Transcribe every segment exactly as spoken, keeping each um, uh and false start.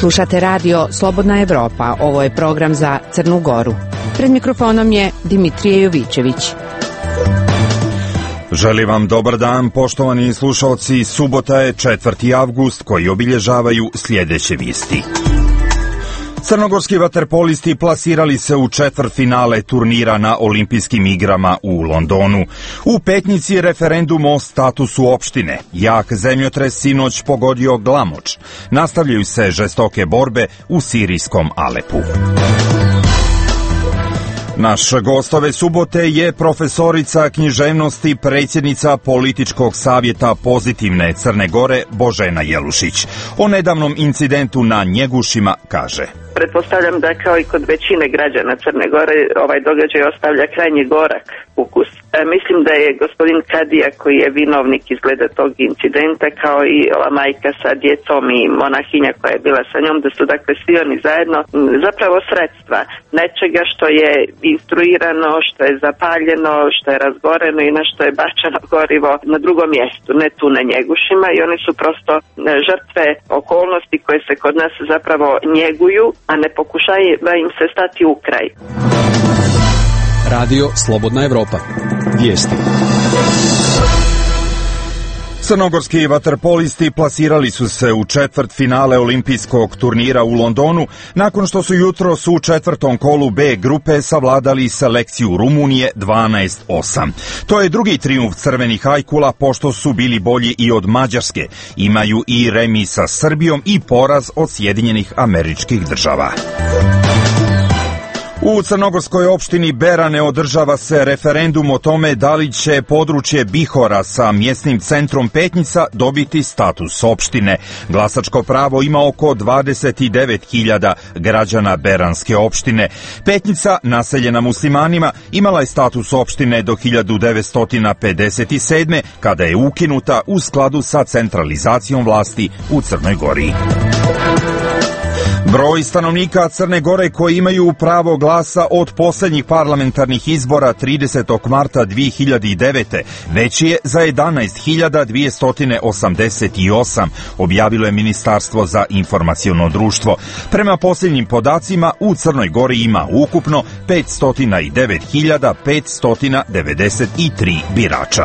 Slušate radio Slobodna Evropa, ovo je program za Crnu Goru. Pred mikrofonom je Dimitrije Jovićević. Želim vam dobar dan, poštovani slušalci. Subota je četvrti avgust koji obilježavaju sljedeće vijesti. Crnogorski vaterpolisti plasirali se u četvrtfinale turnira na olimpijskim igrama u Londonu. U Petnici referendum o statusu opštine. Jak zemljotres sinoć pogodio Glamoč. Nastavljaju se žestoke borbe u sirijskom Alepu. Naš gost ove subote je profesorica književnosti, predsjednica političkog savjeta Pozitivne Crne Gore Božena Jelušić. O nedavnom incidentu na Njegušima kaže: Pretpostavljam da kao i kod većine građana Crne Gore ovaj događaj ostavlja krajnje gorak ukus. E, mislim da je gospodin Kadija, koji je vinovnik izgleda tog incidenta, kao i ova majka sa djecom i monahinja koja je bila sa njom, da su dakle svi oni zajedno zapravo sredstva nečega što je instruirano, što je zapaljeno, što je razgoreno i na što je bačeno gorivo na drugom mjestu, ne tu na Njegušima, i oni su prosto žrtve okolnosti koje se kod nas zapravo njeguju, a ne pokušava im se stati u kraj. Radio Slobodna Evropa. Vijesti. Crnogorski vaterpolisti plasirali su se u četvrt finale olimpijskog turnira u Londonu nakon što su jutros u četvrtom kolu B grupe savladali selekciju Rumunije dvanaest osam. To je drugi trijumf crvenih ajkula, pošto su bili bolji i od Mađarske. Imaju i remi sa Srbijom i poraz od Sjedinjenih Američkih Država. U crnogorskoj opštini Berane održava se referendum o tome da li će područje Bihora sa mjesnim centrom Petnica dobiti status opštine. Glasačko pravo ima oko dvadeset devet hiljada građana Beranske opštine. Petnica, naseljena muslimanima, imala je status opštine do hiljadu devetsto pedeset sedme. kada je ukinuta u skladu sa centralizacijom vlasti u Crnoj Gori. Broj stanovnika Crne Gore koji imaju pravo glasa od posljednjih parlamentarnih izbora tridesetog marta dvije hiljade devete. veći je za jedanaest hiljada dvjesto osamdeset osam, objavilo je Ministarstvo za informaciono društvo. Prema posljednjim podacima u Crnoj Gori ima ukupno petsto devet hiljada petsto devedeset tri birača.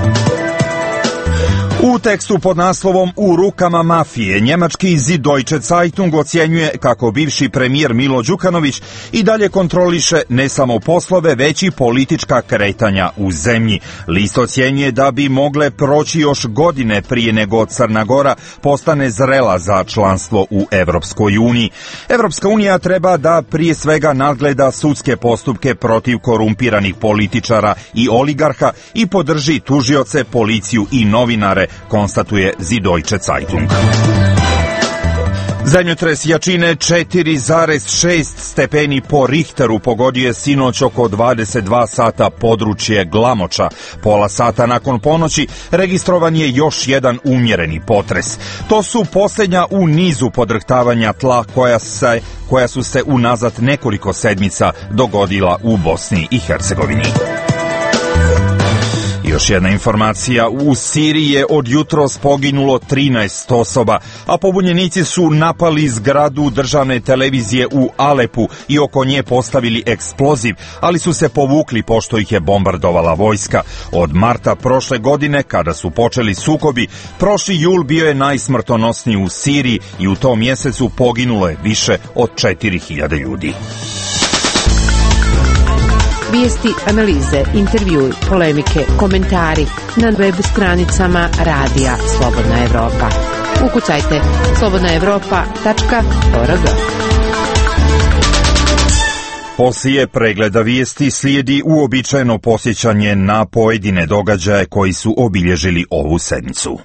U tekstu pod naslovom U rukama mafije, njemački Süddeutsche Zeitung ocjenjuje kako bivši premijer Milo Đukanović i dalje kontroliše ne samo poslove, već i politička kretanja u zemlji. List ocjenjuje da bi mogle proći još godine prije nego Crna Gora postane zrela za članstvo u Evropskoj uniji. Evropska unija treba da prije svega nadgleda sudske postupke protiv korumpiranih političara i oligarha i podrži tužioce, policiju i novinare, konstatuje Süddeutsche Zeitung. Zemljotres jačine četiri zarez šest stepeni po Richteru pogodio je sinoć oko dvadeset dva sata područje Glamoča. Pola sata nakon ponoći registrovan je još jedan umjereni potres. To su posljednja u nizu podrhtavanja tla koja se, koja su se unazad nekoliko sedmica dogodila u Bosni i Hercegovini. Još jedna informacija, u Siriji je od jutros poginulo trinaest osoba, a pobunjenici su napali zgradu državne televizije u Alepu i oko nje postavili eksploziv, ali su se povukli pošto ih je bombardovala vojska. Od marta prošle godine, kada su počeli sukobi, prošli jul bio je najsmrtonosniji u Siriji i u tom mjesecu poginulo je više od četiri hiljade ljudi. Vijesti, analize, intervjui, polemike, komentari na web stranicama Radija Slobodna Evropa. Ukucajte slobodna evropa tačka org. Poslije pregleda vijesti slijedi uobičajeno posjećanje na pojedine događaje koji su obilježili ovu sedmicu.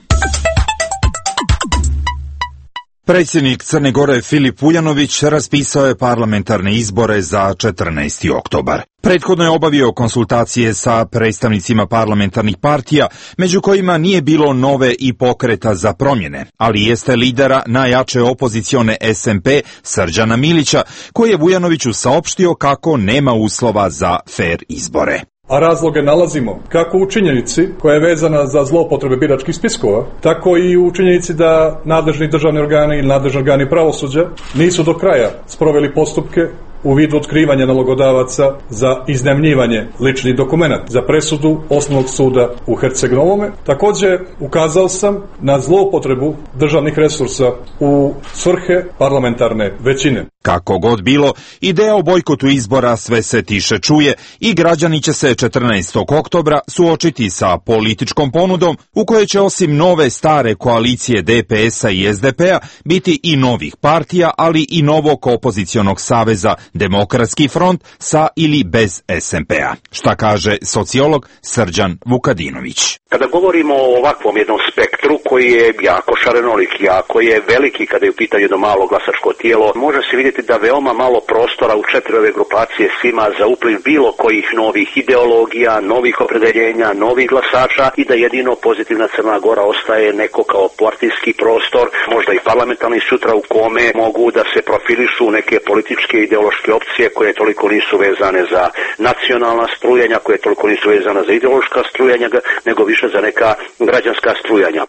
Predsjednik Crne Gore Filip Vujanović raspisao je parlamentarne izbore za četrnaesti oktobar. Prethodno je obavio konsultacije sa predstavnicima parlamentarnih partija, među kojima nije bilo Nove i Pokreta za promjene, ali jeste lidera najjače opozicione S M P Srđana Milića, koji je Vujanoviću saopštio kako nema uslova za fer izbore. A razloge nalazimo kako u činjenici koja je vezana za zloupotrebe biračkih spiskova, tako i u činjenici da nadležni državni organi ili nadležni organi pravosuđa nisu do kraja sproveli postupke u vidu otkrivanja nalogodavaca za iznajmljivanje ličnih dokumenata za presudu Osnovnog suda u Herceg Novome. Također ukazao sam na zloupotrebu državnih resursa u svrhe parlamentarne većine. Kako god bilo, ideja o bojkotu izbora sve se tiše čuje i građani će se četrnaestog oktobra suočiti sa političkom ponudom u kojoj će osim nove stare koalicije D P S-a i S D P-a biti i novih partija, ali i novog opozicionog saveza Demokratski front sa ili bez S M P-a. Šta kaže sociolog Srđan Vukadinović? Kada govorimo o ovakvom jednom spektru koji je jako šarenolik, jako je veliki kada je u pitanju jedno malo glasačko tijelo, može se vidjeti da veoma malo prostora u četiri ove grupacije svima za upliv bilo kojih novih ideologija, novih opredeljenja, novih glasača i da jedino pozitivna Crna Gora ostaje neko kao partijski prostor, možda i parlamentarni sutra u kome mogu da se profilišu neke političke ideološke opcije koje toliko nisu vezane za nacionalna strujanja, koje toliko nisu vezane za ideološka strujanja, nego više za neka građanska strujanja.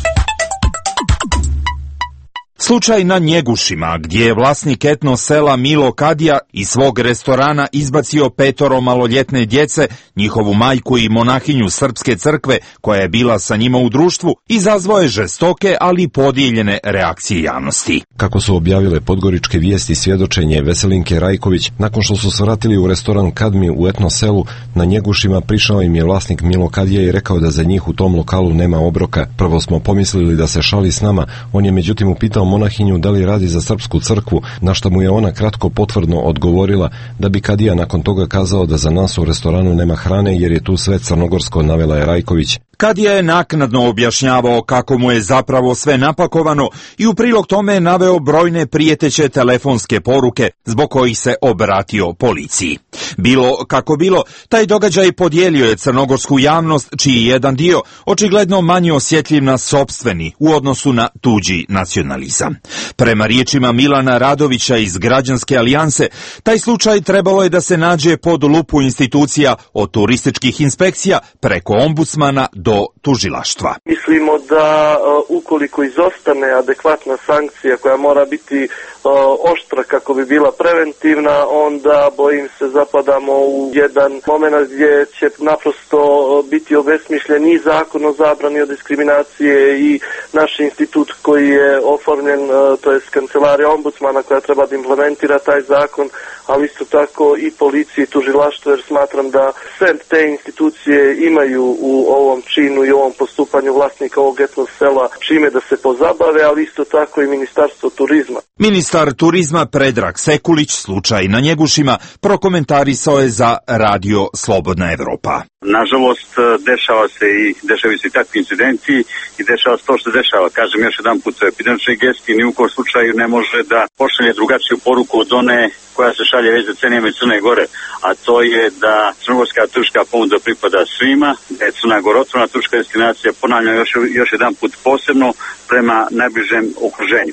Slučaj na Njegušima, gdje je vlasnik etno sela Milo Kadija iz svog restorana izbacio petoro maloljetne djece, njihovu majku i monahinju srpske crkve koja je bila sa njima u društvu, izazvao je žestoke, ali podijeljene reakcije javnosti. Kako su objavile podgoričke vijesti, svjedočenje Veselinke Rajković, nakon što su se vratili u restoran Kadmi u etno selu na Njegušima, prišao im je vlasnik Milo Kadija i rekao da za njih u tom lokalu nema obroka. Prvo smo pomislili da se šali s nama, on je međutim upitao monahinju da li radi za srpsku crkvu, na što mu je ona kratko potvrdno odgovorila, da bi Kadija nakon toga kazao da za nas u restoranu nema hrane jer je tu sve crnogorsko, navela je Rajković. Kadija je naknadno objašnjavao kako mu je zapravo sve napakovano i u prilog tome je naveo brojne prijeteće telefonske poruke zbog kojih se obratio policiji. Bilo kako bilo, taj događaj podijelio je crnogorsku javnost, čiji je jedan dio očigledno manje osjetljiv na sopstveni u odnosu na tuđi nacionalizam. Prema riječima Milana Radovića iz Građanske alijanse, taj slučaj trebalo je da se nađe pod lupu institucija od turističkih inspekcija preko ombudsmana do tužilaštva. Mislimo da uh, ukoliko izostane adekvatna sankcija koja mora biti uh, oštra kako bi bila preventivna, onda bojim se zapadamo u jedan moment gdje će naprosto uh, biti obesmišljen i zakon o zabrani od diskriminacije i naš institut koji je oformljen, uh, to je kancelarija ombudsmana koja treba da implementira taj zakon, ali isto tako i policije i tužilaštvo, jer smatram da sve te institucije imaju u ovom činu i ovom postupanju vlasnika ovog etno sela čime da se pozabave, ali isto tako i Ministarstvo turizma. Ministar turizma Predrag Sekulić slučaj na Njegušima prokomentarisao je za radio Slobodna Evropa. Nažalost, dešava se i dešavaju se i takvi incidenti i dešava se to što se dešava. Kažem još jedan put, epidemični gesti ni u kojem slučaju ne može da pošalje drugačiju poruku od one koja se šalje već decenijama iz Crne Gore, a to je da crnogorska turistička ponuda pripada svima, da je Crna Gora otvorena turistička destinacija, ponavljam još, još jedan put posebno prema najbližem okruženju.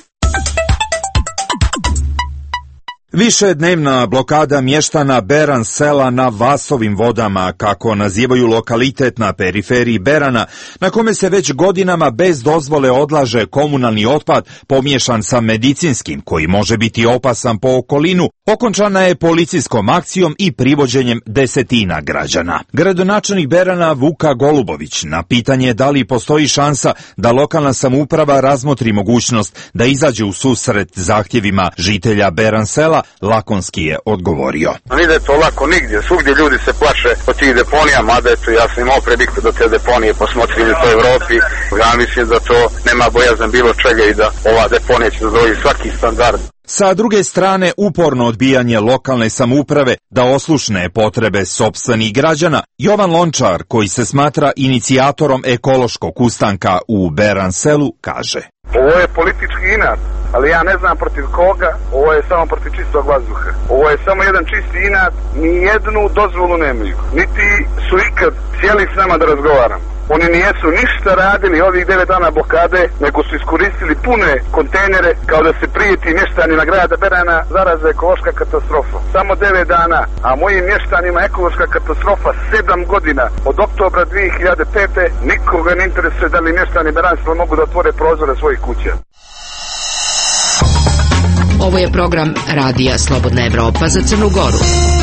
Višednevna blokada mještana Beran sela na Vasovim vodama, kako nazivaju lokalitet na periferiji Berana, na kome se već godinama bez dozvole odlaže komunalni otpad pomiješan sa medicinskim, koji može biti opasan po okolinu, okončana je policijskom akcijom i privođenjem desetina građana. Gradonačelnik Berana Vuka Golubović na pitanje da li postoji šansa da lokalna samouprava razmotri mogućnost da izađe u susret zahtjevima žitelja Beran sela, lakonski je odgovorio. Ne ide to lako nigdje, svugdje ljudi se plaše od tih deponija, mada eto ja sam imao prediktu do te deponije, posmotrili to u Evropi, ja mislim da to nema bojazan bilo čega i da ova deponija će zadovoljiti svaki standard. Sa druge strane, uporno odbijanje lokalne samouprave da oslušne potrebe sopstvenih građana, Jovan Lončar, koji se smatra inicijatorom ekološkog ustanka u Beran selu, kaže: Ovo je politički inat, ali ja ne znam protiv koga, ovo je samo protiv čistog vazduha. Ovo je samo jedan čisti inat, ni jednu dozvolu nemaju. Niti su ikad sjeli s nama da razgovaramo. Oni nijesu ništa radili ovih devet dana blokade, nego su iskoristili pune kontejnere kao da se prijeti mještanima grada Berana zaraza ekološka katastrofa. Samo devet dana, a mojim mještanima ekološka katastrofa sedam godina. Od oktobra dvije hiljade pete nikoga ne interesuje da li mještani Beranstva mogu da otvore prozore svojih kuća. Ovo je program Radija Slobodna Evropa za Crnu Goru.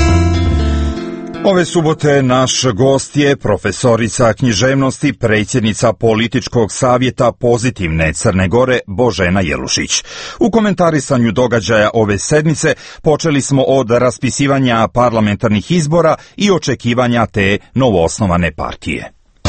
Ove subote naš gost je profesorica književnosti, predsjednica političkog savjeta Pozitivne Crne Gore Božena Jelušić. U komentarisanju događaja ove sedmice počeli smo od raspisivanja parlamentarnih izbora i očekivanja te novoosnovane partije.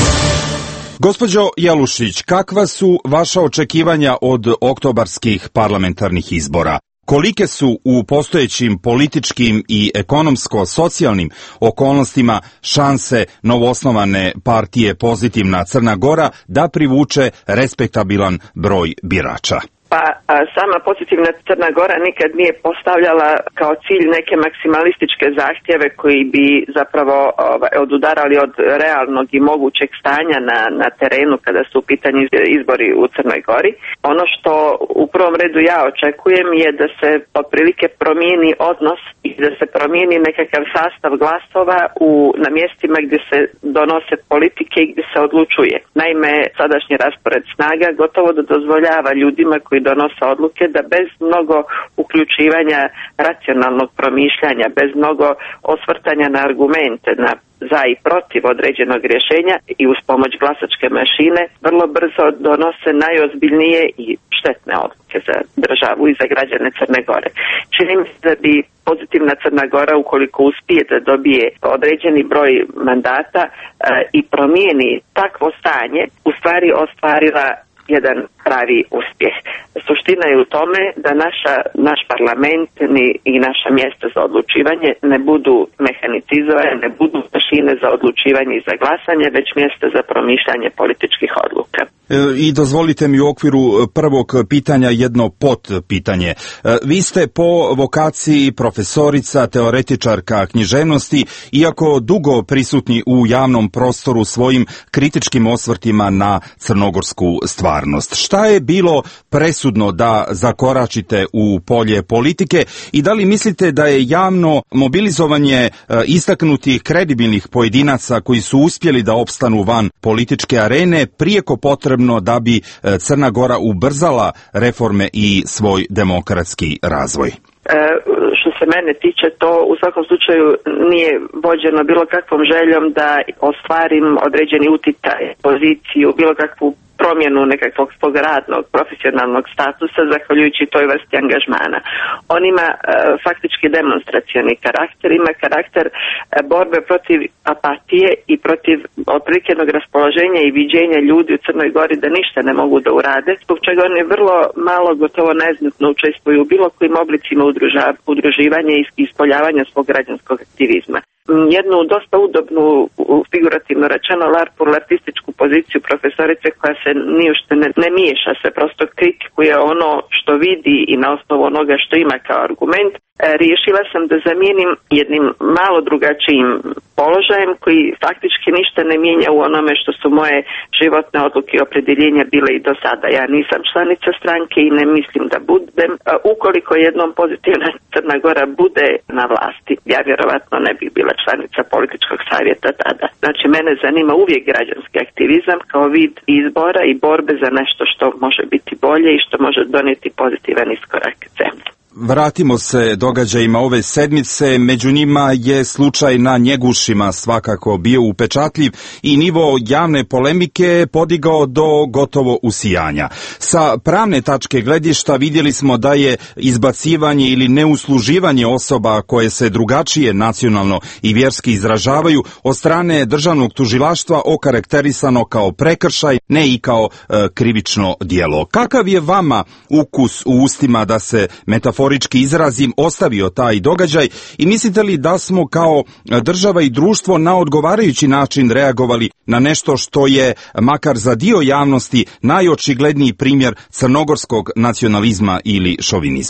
Gospođo Jelušić, kakva su vaša očekivanja od oktobarskih parlamentarnih izbora? Kolike su u postojećim političkim i ekonomsko-socijalnim okolnostima šanse novoosnovane partije Pozitivna Crna Gora da privuče respektabilan broj birača? Pa a, sama Pozitivna Crna Gora nikad nije postavljala kao cilj neke maksimalističke zahtjeve koji bi zapravo ovaj, odudarali od realnog i mogućeg stanja na, na terenu kada su u pitanju izbori u Crnoj Gori. Ono što u prvom redu ja očekujem je da se otprilike promijeni odnos i da se promijeni nekakav sastav glasova u, na mjestima gdje se donose politike i gdje se odlučuje. Naime, sadašnji raspored snaga gotovo da dozvoljava ljudima koji donose odluke da bez mnogo uključivanja racionalnog promišljanja, bez mnogo osvrtanja na argumente, na za i protiv određenog rješenja i uz pomoć glasačke mašine vrlo brzo donose najozbiljnije i štetne odluke za državu i za građane Crne Gore. Čini mi se da bi Pozitivna Crna Gora, ukoliko uspije da dobije određeni broj mandata e, i promijeni takvo stanje, u stvari ostvarila jedan pravi uspjeh. Suština je u tome da naša, naš parlament ni, i naša mjesta za odlučivanje ne budu mehanicizovane, ne budu mašine za odlučivanje i za glasanje, već mjesta za promišljanje političkih odluka. I dozvolite mi u okviru prvog pitanja jedno potpitanje. Vi ste po vokaciji profesorica, teoretičarka književnosti, iako dugo prisutni u javnom prostoru svojim kritičkim osvrtima na crnogorsku stvarnost. Šta je bilo presudno da zakoračite u polje politike i da li mislite da je javno mobilizovanje istaknutih kredibilnih pojedinaca koji su uspjeli da opstanu van političke arene prijeko potrebno da bi Crna Gora ubrzala reforme i svoj demokratski razvoj? E, što se mene tiče, to u svakom slučaju nije vođeno bilo kakvom željom da ostvarim određeni utjecaj, poziciju, bilo kakvu promjenu nekakvog svog radnog, profesionalnog statusa zahvaljujući toj vrsti angažmana. On ima e, faktički demonstracioni karakter, ima karakter e, borbe protiv apatije i protiv otprikenog raspoloženja i viđenja ljudi u Crnoj Gori da ništa ne mogu da urade, zbog čega oni vrlo malo, gotovo neznatno učestvuju u bilo kojim oblicima udruža, udruživanja i ispoljavanja svog građanskog aktivizma. Jednu dosta udobnu, figurativno rečeno, larpurlartističku poziciju profesorice koja se nijušte ne, ne miješa, se prosto kritikuje ono što vidi i na osnovu onoga što ima kao argument. E, riješila sam da zamijenim jednim malo drugačijim položajem koji faktički ništa ne mijenja u onome što su moje životne odluke i opredjeljenja bile i do sada. Ja nisam članica stranke i ne mislim da budem. E, ukoliko jednom Pozitivna Crna Gora bude na vlasti, ja vjerovatno ne bih bila članica političkog savjeta tada. Znači, mene zanima uvijek građanski aktivizam kao vid izbora i borbe za nešto što može biti bolje i što može donijeti pozitivan iskorak zemlje. Vratimo se događajima ove sedmice, među njima je slučaj na Njegušima svakako bio upečatljiv i nivo javne polemike podigao do gotovo usijanja. Sa pravne tačke gledišta vidjeli smo da je izbacivanje ili neusluživanje osoba koje se drugačije nacionalno i vjerski izražavaju od strane državnog tužilaštva okarakterisano kao prekršaj, ne i kao e, krivično djelo. Kakav je vama ukus u ustima, da se metaforički izrazim, ostavio taj događaj i mislite li da smo kao država i društvo na odgovarajući način reagovali na nešto što je, makar za dio javnosti, najočigledniji primjer crnogorskog nacionalizma ili šovinizma?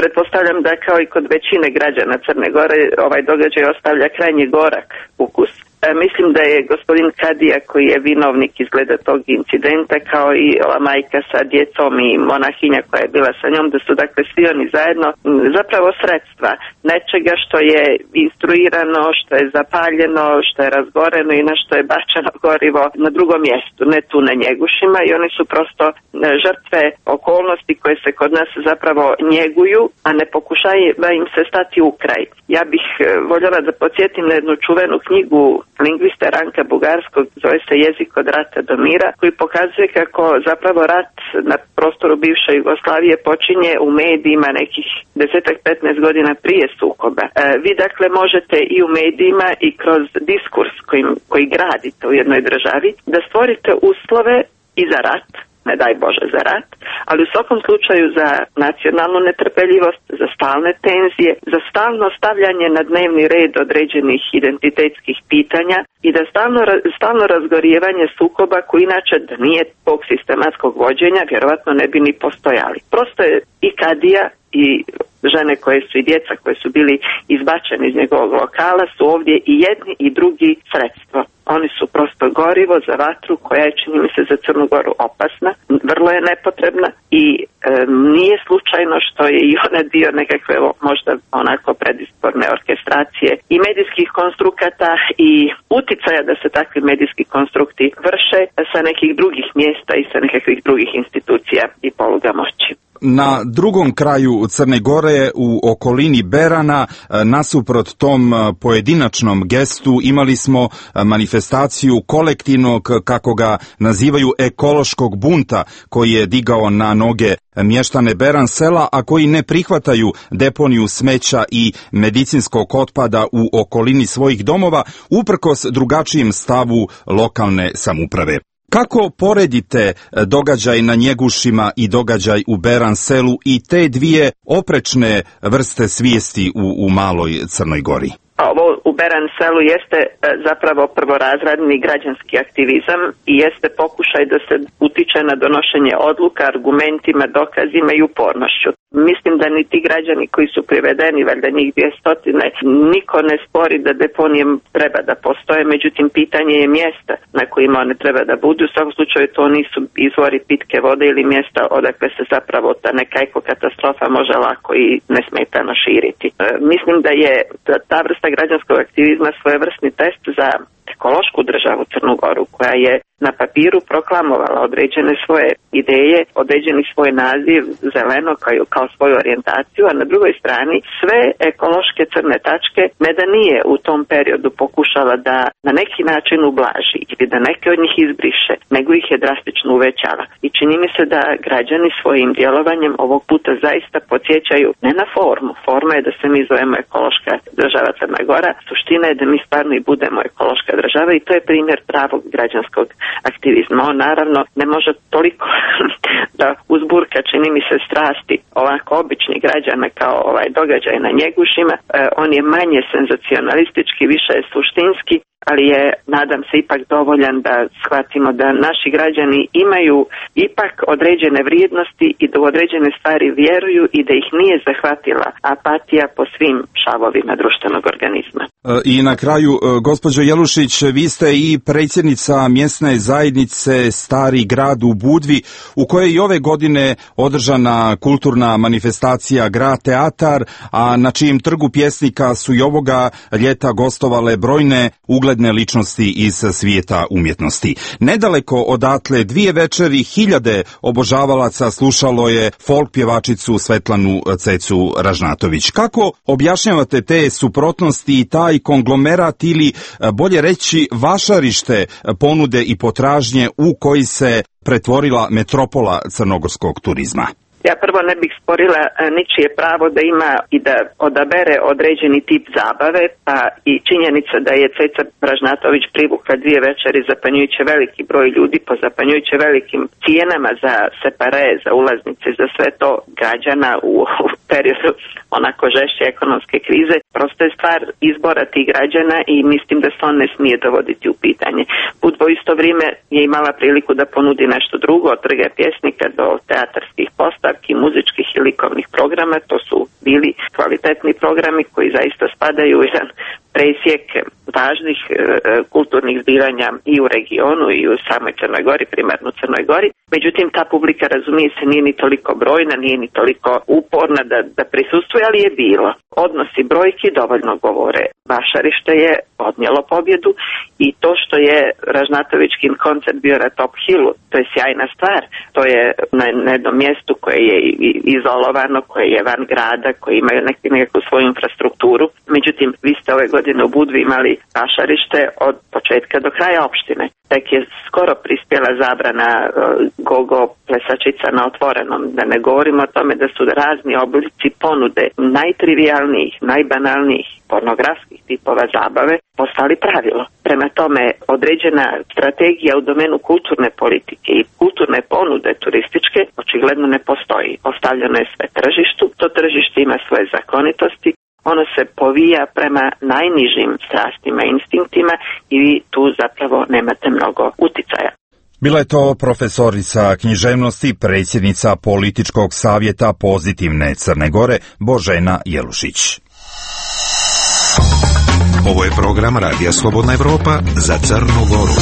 Pretpostavljam da kao i kod većine građana Crne Gore ovaj događaj ostavlja krajnje gorak ukus. Mislim da je gospodin Kadija, koji je vinovnik izgleda tog incidenta, kao i ova majka sa djecom i monahinja koja je bila sa njom, da su dakle svi oni zajedno zapravo sredstva nečega što je instruirano, što je zapaljeno, što je razgoreno i na što je bačeno gorivo na drugom mjestu, ne tu na Njegušima, i oni su prosto žrtve okolnosti koje se kod nas zapravo njeguju, a ne pokušava im se stati u kraj. Ja bih voljela da podsjetim na jednu čuvenu knjigu lingvista Ranka Bugarskog, zove se Jezik od rata do mira, koji pokazuje kako zapravo rat na prostoru bivše Jugoslavije počinje u medijima nekih desetak petnaest godina prije sukoba. E, vi dakle možete i u medijima i kroz diskurs kojim, koji gradite u jednoj državi da stvorite uslove i za rat, ne daj Bože za rat, ali u svakom slučaju za nacionalnu netrpeljivost, za stalne tenzije, za stalno stavljanje na dnevni red određenih identitetskih pitanja i da stalno, stalno razgorijevanje sukoba koji inače da nije tog sistematskog vođenja vjerovatno ne bi ni postojali. Prosto je i Kadija i žene koje su i djeca koje su bili izbačeni iz njegovog lokala su ovdje i jedni i drugi sredstvo. Oni su prosto gorivo za vatru koja je, čini mi se, za Crnu Goru opasna, vrlo je nepotrebna i e, nije slučajno što je i ona dio nekakve možda onako predizborne orkestracije i medijskih konstrukata i uticaja da se takvi medijski konstrukti vrše sa nekih drugih mjesta i sa nekakvih drugih institucija i poluga moći. Na drugom kraju Crne Gore, u okolini Berana, nasuprot tom pojedinačnom gestu, imali smo manifestaciju kolektivnog, kako ga nazivaju, ekološkog bunta, koji je digao na noge mještane Beran sela, a koji ne prihvataju deponiju smeća i medicinskog otpada u okolini svojih domova, uprkos drugačijem stavu lokalne samouprave. Kako poredite događaj na Njegušima i događaj u Beran selu i te dvije oprečne vrste svijesti u, u maloj Crnoj Gori? Ovo u Beran selu jeste zapravo prvorazredni građanski aktivizam i jeste pokušaj da se utiče na donošenje odluka argumentima, dokazima i upornošću. Mislim da ni ti građani koji su privedeni, valjda njih dvjestotine, niko ne spori da deponije treba da postoje, međutim pitanje je mjesta na kojima one treba da budu. U svakom slučaju to nisu izvori pitke vode ili mjesta odakle se zapravo ta neka ekokatastrofa može lako i nesmetano širiti. E, mislim da je ta vrsta građanskog aktivizma svojevrsni test za ekološku državu Crnu Goru, koja je na papiru proklamovala određene svoje ideje, određeni svoj naziv zeleno kao, kao svoju orijentaciju, a na drugoj strani sve ekološke crne tačke ne da nije u tom periodu pokušala da na neki način ublaži ili da neke od njih izbriše, nego ih je drastično uvećala. I čini mi se da građani svojim djelovanjem ovog puta zaista podsjećaju ne na formu. Forma je da se mi zovemo ekološka država Crna Gora, suština je da mi stvarno i budemo ekološka država i to je primjer pravog građanskog aktivizma. On naravno ne može toliko da uzburka, čini mi se, strasti ovako običnih građana kao ovaj događaj na Njegušima. E, on je manje senzacionalistički, više je suštinski, ali je, nadam se, ipak dovoljan da shvatimo da naši građani imaju ipak određene vrijednosti i da u određene stvari vjeruju i da ih nije zahvatila apatija po svim šavovima društvenog organizma. I na kraju, gospođo Jelušić, vi ste i predsjednica mjesne zajednice Stari grad u Budvi, u kojoj je i ove godine održana kulturna manifestacija Grad teatar, a na čijem trgu pjesnika su i ovoga ljeta gostovale brojne ugledne ličnosti iz svijeta umjetnosti. Nedaleko odatle dvije večeri hiljade obožavalaca slušalo je folk pjevačicu Svetlanu Cecu Ražnatović. Kako objašnjavate te suprotnosti i taj konglomerat ili, bolje reći, vašarište ponude i potražnje u koji se pretvorila metropola crnogorskog turizma? Ja prvo ne bih sporila ničije pravo da ima i da odabere određeni tip zabave, pa i činjenica da je Ceca Ražnatović privukla dvije večeri zapanjujuće veliki broj ljudi po zapanjujuće velikim cijenama za separe, za ulaznice, za sve to građana u periodu onako žešće ekonomske krize. Prosto je stvar izbora tih građana i mislim da se on ne smije dovoditi u pitanje. Budva u isto vrijeme je imala priliku da ponudi nešto drugo, od trga pjesnika do teatarskih postavki, muzičkih i likovnih programa. To su bili kvalitetni programi koji zaista spadaju u jedan presjek važnih e, kulturnih zbivanja i u regionu i u samoj Crnoj Gori, primarno Crnoj Gori. Međutim, ta publika, razumije se, nije ni toliko brojna, nije ni toliko uporna da, da prisustvuje, ali je bilo. Odnosi brojki dovoljno govore. Vašarište je odnijelo pobjedu i to što je Ražnatovićkin koncert bio na Top Hillu, to je sjajna stvar. To je na, na jednom mjestu koje je izolovano, koje je van grada, koje imaju nek, nekakvu svoju infrastrukturu. Međutim, vi ste ove godine u Budvi imali vašarište od početka do kraja opštine. Tek je skoro prispjela zabrana uh, gogo plesačica na otvorenom. Da ne govorimo o tome da su razni oblici ponude najtrivijalnijih, najbanalnijih pornografskih tipova zabave postali pravilo. Prema tome, određena strategija u domenu kulturne politike i kulturne ponude turističke očigledno ne postoji. Ostavljeno je sve tržištu, to tržište ima svoje zakonitosti, ono se povija prema najnižim strastima i instinktima i vi tu zapravo nemate mnogo uticaja. Bila je to profesorica književnosti, predsjednica Političkog savjeta Pozitivne Crne Gore, Božena Jelušić. Ovo je program Radija Slobodna Evropa za Crnu Goru.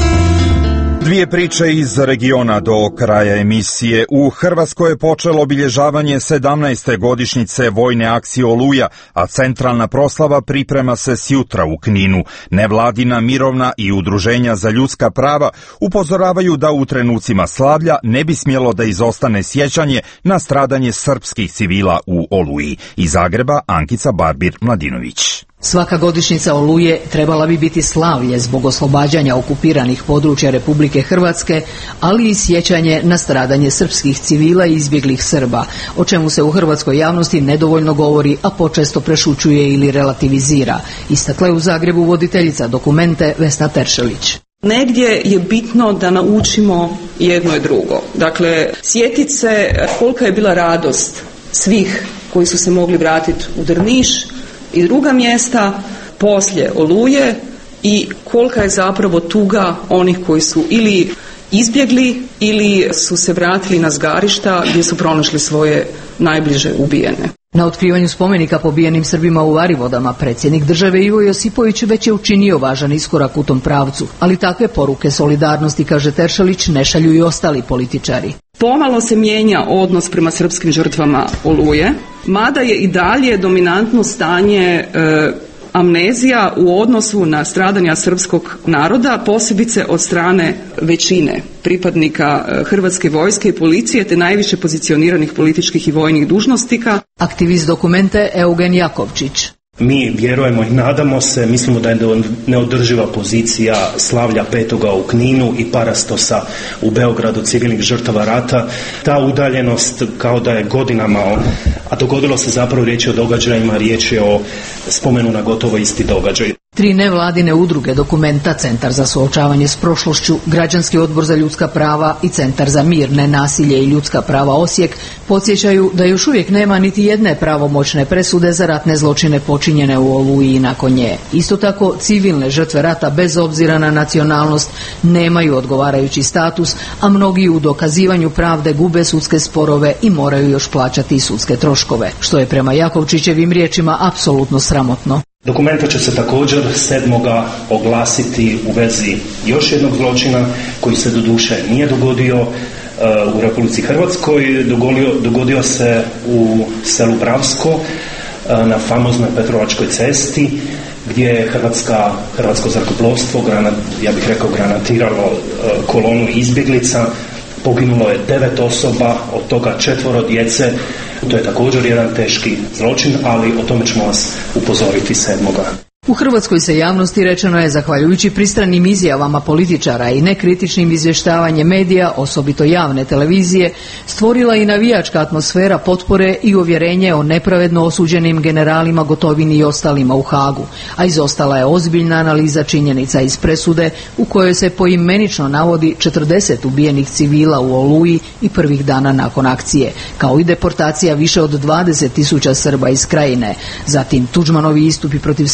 Dvije priče iz regiona do kraja emisije. U Hrvatskoj je počelo obilježavanje sedamnaeste godišnjice vojne akcije Oluja, a centralna proslava priprema se sjutra u Kninu. Nevladina, mirovna i udruženja za ljudska prava upozoravaju da u trenucima slavlja ne bi smjelo da izostane sjećanje na stradanje srpskih civila u Oluji. Iz Zagreba, Ankica Barbir-Mladinović. Svaka godišnjica Oluje trebala bi biti slavlje zbog oslobađanja okupiranih područja Republike Hrvatske, ali i sjećanje na stradanje srpskih civila i izbjeglih Srba, o čemu se u hrvatskoj javnosti nedovoljno govori, a počesto prešućuje ili relativizira. Istakla je u Zagrebu voditeljica Dokumente Vesna Teršelić. Negdje je bitno da naučimo jedno i drugo. Dakle, sjetit se kolika je bila radost svih koji su se mogli vratiti u Drniš i druga mjesta poslije Oluje i kolika je zapravo tuga onih koji su ili izbjegli ili su se vratili na zgarišta gdje su pronašli svoje najbliže ubijene. Na otkrivanju spomenika pobijenim Srbima u Varivodama predsjednik države Ivo Josipović već je učinio važan iskorak u tom pravcu, ali takve poruke solidarnosti, kaže Teršelić, ne šalju i ostali političari. Pomalo se mijenja odnos prema srpskim žrtvama Oluje, mada je i dalje dominantno stanje e, amnezija u odnosu na stradanja srpskog naroda, posebice od strane većine pripadnika Hrvatske vojske i policije te najviše pozicioniranih političkih i vojnih dužnosnika. Aktivist Dokumente Eugen Jakovčić. Mi vjerujemo i nadamo se, mislimo da je neodrživa pozicija slavlja petoga u Kninu i parastosa u Beogradu civilnih žrtava rata. Ta udaljenost kao da je godinama, a dogodilo se zapravo riječ je o događajima, riječ je o spomenu na gotovo isti događaj. Tri nevladine udruge Dokumenta, Centar za suočavanje s prošlošću, Građanski odbor za ljudska prava i Centar za mir, nenasilje i ljudska prava Osijek podsjećaju da još uvijek nema niti jedne pravomoćne presude za ratne zločine počinjene u Oluji i nakon nje. Isto tako, civilne žrtve rata bez obzira na nacionalnost nemaju odgovarajući status, a mnogi u dokazivanju pravde gube sudske sporove i moraju još plaćati sudske troškove, što je prema Jakovčićevim riječima apsolutno sramotno. Dokumenta će se također sedmoga oglasiti u vezi još jednog zločina koji se doduše nije dogodio uh, u Republici Hrvatskoj, dogodio, dogodio se u selu Bravsko uh, na famoznoj Petrovačkoj cesti gdje je Hrvatska, hrvatsko zrakoplovstvo, granat, ja bih rekao granatiralo uh, kolonu izbjeglica. Poginulo je devet osoba, od toga četvoro djece. To je također jedan teški zločin, ali o tome ćemo vas upozoriti sedmoga. U hrvatskoj se javnosti, rečeno je, zahvaljujući pristranim izjavama političara i nekritičnim izvještavanjem medija, osobito javne televizije, stvorila i navijačka atmosfera potpore i uvjerenje o nepravedno osuđenim generalima Gotovini i ostalima u Hagu, a izostala je ozbiljna analiza činjenica iz presude u kojoj se poimenično navodi četrdeset ubijenih civila u Oluji i prvih dana nakon akcije, kao i deportacija više od dvadeset tisuća Srba iz Krajine, zatim Tuđmanovi istupi protiv srpske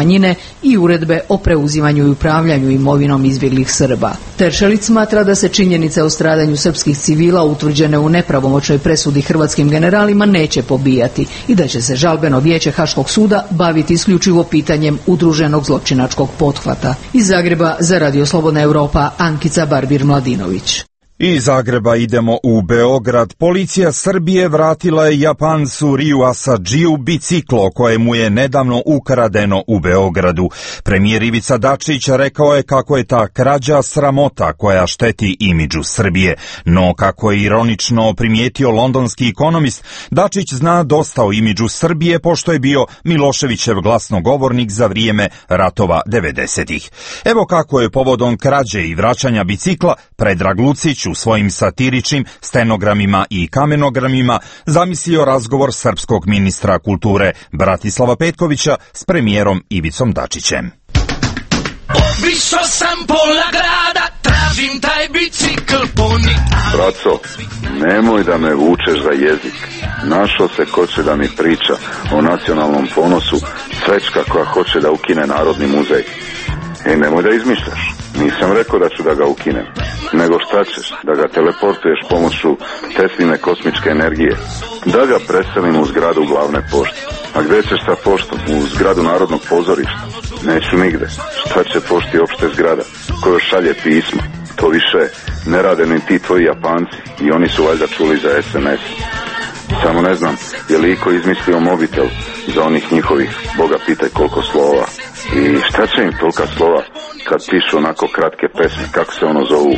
manjine i uredbe o preuzimanju i upravljanju imovinom izbjeglih Srba. Teršelić smatra da se činjenice o stradanju srpskih civila utvrđene u nepravomoćnoj presudi hrvatskim generalima neće pobijati i da će se žalbeno vijeće Haškog suda baviti isključivo pitanjem udruženog zločinačkog pothvata. Iz Zagreba za Radio Slobodna Europa, Ankica Barbir-Mladinović. Iz Zagreba idemo u Beograd. Policija Srbije vratila je Japancu Riju Asadžiju biciklo koje mu je nedavno ukradeno u Beogradu. Premijer Ivica Dačić rekao je kako je ta krađa sramota koja šteti imidžu Srbije. No, kako je ironično primijetio londonski ekonomist, Dačić zna dosta o imidžu Srbije pošto je bio Miloševićev glasnogovornik za vrijeme ratova devedesetih. Evo kako je povodom krađe i vraćanja bicikla Predrag Lucić u svojim satiričnim stenogramima i kamenogramima zamislio razgovor srpskog ministra kulture Bratislava Petkovića s premijerom Ivicom Dačićem. Obišao sam pola grada, tražim taj bicikl puni. Braco, nemoj da me vučeš za jezik. Našao se ko će da mi priča o nacionalnom ponosu, svečka koja hoće da ukine Narodni muzej. E, nemoj da izmišljaš. Nisam rekao da ću da ga ukinem. Nego šta ćeš? Da ga teleportuješ pomoću Tesline kosmičke energije. Da ga preselim u zgradu glavne pošte. A gdje ćeš sa poštom? U zgradu Narodnog pozorišta? Neću nigde. Šta će pošti opšte zgrada? Ko još šalje pisma? To više ne rade ni ti tvoji Japanci. I oni su valjda čuli za es em es. Samo ne znam, je li iko izmislio mobitel za onih njihovih, Boga pitaj koliko slova. I šta će im tolika slova kad pišu onako kratke pesme, kako se ono zovu, e,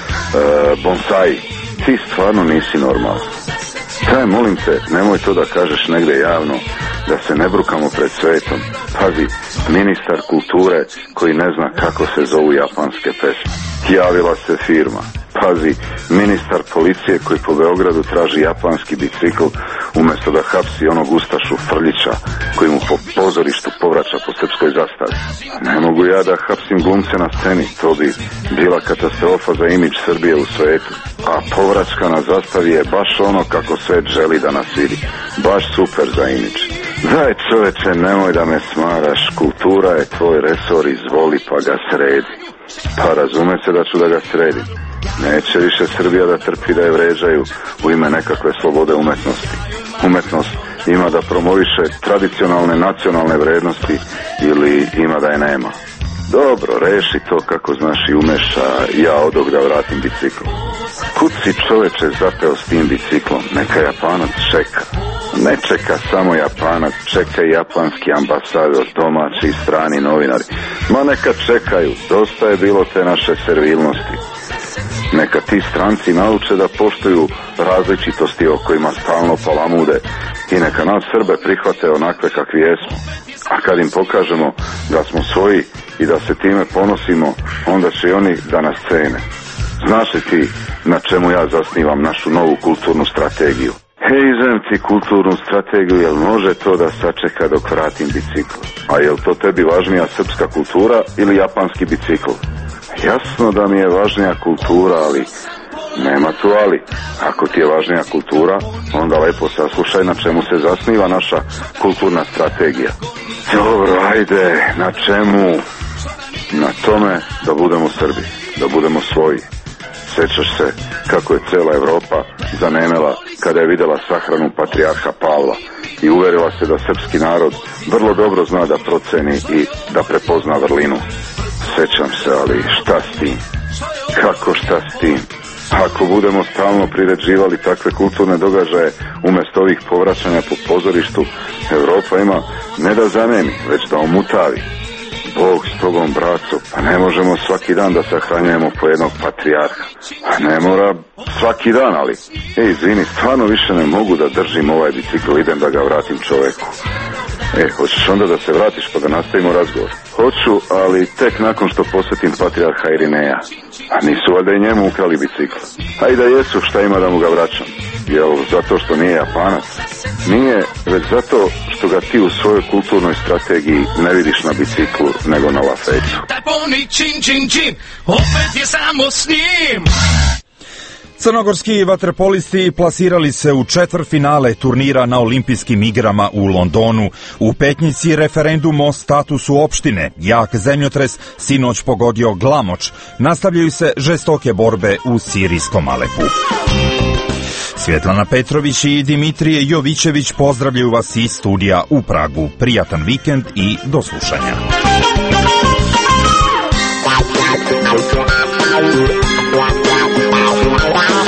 bonsai. Ti stvarno nisi normalan. Daj, molim te, nemoj to da kažeš negdje javno, da se ne brukamo pred svetom. Pazi, ministar kulture koji ne zna kako se zovu japanske pesme. Javila se firma. Pazi, ministar policije koji po Beogradu traži japanski bicikl umjesto da hapsi onog ustašu Frljića koji mu po pozorištu povraća po srpskoj zastavi. Ne mogu ja da hapsim glumce na sceni, to bi bila katastrofa za imidž Srbije u svetu. A povraćka na zastavi je baš ono kako svet želi da nas vidi. Baš super za imidž. Daj čoveče, nemoj da me smaraš, kultura je tvoj resor, izvoli pa ga sredi. Pa razume se da ću da ga sredim. Neće više Srbija da trpi da je vređaju u ime nekakve slobode umetnosti. Umetnost ima da promoviše tradicionalne nacionalne vrednosti ili ima da je nema. Dobro, reši to kako znaš i umeš, a ja odog da vratim bicikl. Kud si čoveče zapeo s tim biciklom? Neka Japanac čeka. Ne čeka samo Japanac, čeka i japanski ambasador, domaći i strani novinari. Ma neka čekaju, dosta je bilo te naše servilnosti. Neka ti stranci nauče da poštuju različitosti o kojima stalno palamude i neka nas Srbe prihvate onakve kakvi jesmo. A kad im pokažemo da smo svoji i da se time ponosimo, onda će i oni da nas cene. Znaš li ti na čemu ja zasnivam našu novu kulturnu strategiju? Hej, izvem ti kulturnu strategiju, jel može to da sačeka dok vratim bicikl? A jel to tebi važnija srpska kultura ili japanski bicikl? Jasno da mi je važnija kultura, ali nema tu ali. Ako ti je važnija kultura, onda lepo saslušaj na čemu se zasniva naša kulturna strategija. Dobro, ajde, na čemu? Na tome da budemo Srbi, da budemo svoji. Sjećaš se kako je cela Evropa zanemela kada je vidjela sahranu patrijarha Pavla i uverila se da srpski narod vrlo dobro zna da proceni i da prepozna vrlinu. Sjećam se, ali šta s tim? Kako šta s tim? Ako budemo stalno priređivali takve kulturne događaje umjesto ovih povraćanja po pozorištu, Evropa ima ne da zanemi, već da omutavi. Bog s tobom, braco, pa ne možemo svaki dan da sahranjujemo po jednog patrijarha. Pa ne mora svaki dan, ali... Ej, izvini, stvarno više ne mogu da držim ovaj bicikl, idem da ga vratim čoveku. E, hoćeš onda da se vratiš pa da nastavimo razgovor? Hoću, ali tek nakon što posjetim patrijarha Irineja. A nisu valjda i njemu ukrali bicikl? A i da jesu, šta ima da mu ga vraćam? Jel zato što nije Japanac? Nije, već zato što ga ti u svojoj kulturnoj strategiji ne vidiš na biciklu, nego na lafetu. Taj poni čin čin čin, opet je samo s njim. Crnogorski vaterpolisti plasirali se u četvrtfinale turnira na olimpijskim igrama u Londonu. U Petnici referendum o statusu opštine. Jak zemljotres sinoć pogodio Glamoč. Nastavljaju se žestoke borbe u sirijskom Alepu. Svjetlana Petrović i Dimitrije Jovićević pozdravljaju vas iz studija u Pragu. Prijatan vikend i do slušanja. Wow.